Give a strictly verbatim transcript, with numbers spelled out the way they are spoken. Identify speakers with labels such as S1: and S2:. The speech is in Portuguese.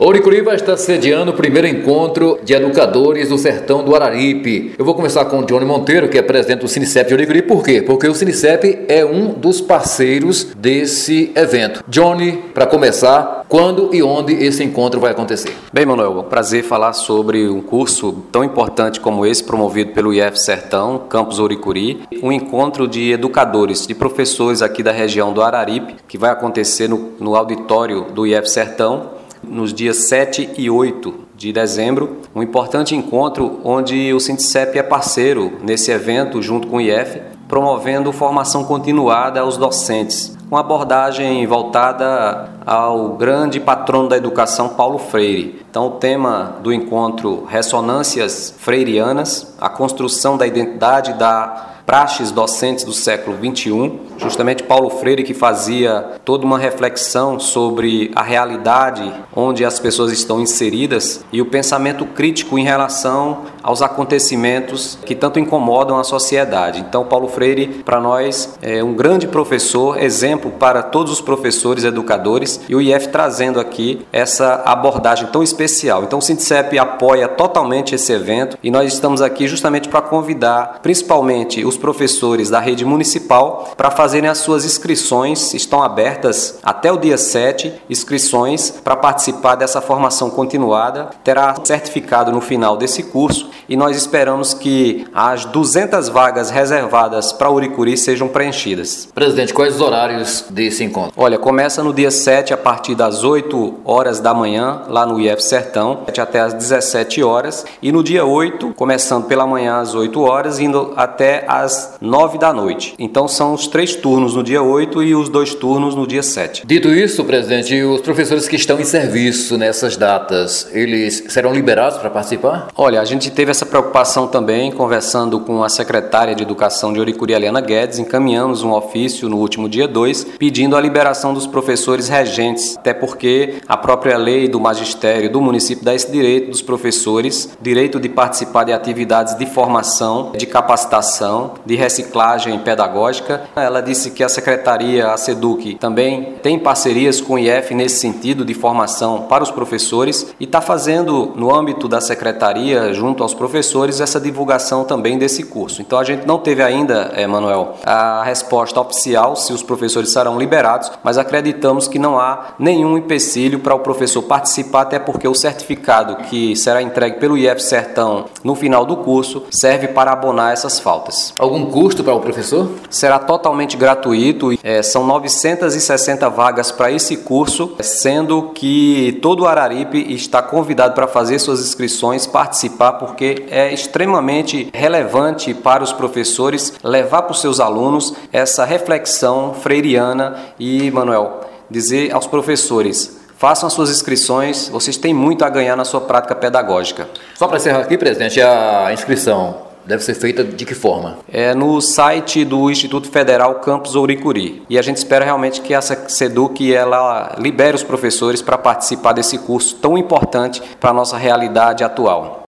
S1: Ouricuri vai estar sediando o primeiro encontro de educadores do sertão do Araripe. Eu vou começar com o Johnny Monteiro, que é presidente do Sinicep de Ouricuri. Por quê? Porque o Sinicep é um dos parceiros desse evento. Johnny, para começar, quando e onde esse encontro vai acontecer?
S2: Bem, Manuel, é um prazer falar sobre um curso tão importante como esse, promovido pelo I F Sertão, Campus Ouricuri, um encontro de educadores, de professores aqui da região do Araripe, que vai acontecer no, no auditório do I F Sertão, nos dias sete e oito de dezembro, um importante encontro onde o Sinicep é parceiro nesse evento, junto com o I F, promovendo formação continuada aos docentes, com abordagem voltada ao grande patrono da educação, Paulo Freire. Então, o tema do encontro, Ressonâncias Freirianas, a construção da identidade da praxes docentes do século vinte e um, justamente Paulo Freire, que fazia toda uma reflexão sobre a realidade onde as pessoas estão inseridas e o pensamento crítico em relação aos acontecimentos que tanto incomodam a sociedade. Então, Paulo Freire, para nós, é um grande professor, exemplo para todos os professores educadores, e o I F trazendo aqui essa abordagem tão especial. Então, o Sinicep apoia totalmente esse evento e nós estamos aqui justamente para convidar, principalmente os professores da rede municipal, para fazerem as suas inscrições. Estão abertas até o dia sete, inscrições para participar dessa formação continuada. Terá certificado no final desse curso e nós esperamos que as duzentas vagas reservadas para Ouricuri sejam preenchidas.
S1: Presidente, quais os horários desse encontro?
S2: Olha, começa no dia sete, a partir das oito horas da manhã, lá no I F Sertão, até às dezessete horas, e no dia oito, começando pela manhã às oito horas, indo até às nove da noite. Então são os três turnos no dia oito e os dois turnos no dia sete.
S1: Dito isso, presidente, os professores que estão em serviço nessas datas, eles serão liberados para participar?
S2: Olha, a gente teve essa preocupação também, conversando com a secretária de Educação de Ouricuri, Eliana Guedes, encaminhamos um ofício no último dia dois, pedindo a liberação dos professores regentes, até porque a própria lei do magistério do município dá esse direito dos professores, direito de participar de atividades de formação, de capacitação, de reciclagem pedagógica. Ela disse que a secretaria, a SEDUC, também tem parcerias com o I F nesse sentido de formação para os professores e está fazendo, no âmbito da secretaria, junto aos professores, essa divulgação também desse curso. Então a gente não teve ainda, Emanuel, a resposta oficial se os professores serão liberados, mas acreditamos que não há nenhum empecilho para o professor participar, até porque o certificado que será entregue pelo I F Sertão no final do curso serve para abonar essas faltas.
S1: Algum custo para o professor?
S2: Será totalmente gratuito, é, são novecentas e sessenta vagas para esse curso, sendo que todo o Araripe está convidado para fazer suas inscrições, participar, porque é extremamente relevante para os professores levar para os seus alunos essa reflexão freiriana e, Manuel, dizer aos professores: façam as suas inscrições, vocês têm muito a ganhar na sua prática pedagógica.
S1: Só para encerrar aqui, presidente, a inscrição deve ser feita de que forma?
S2: É no site do Instituto Federal Campus Ouricuri. E a gente espera realmente que essa SEDUC ela libere os professores para participar desse curso tão importante para a nossa realidade atual.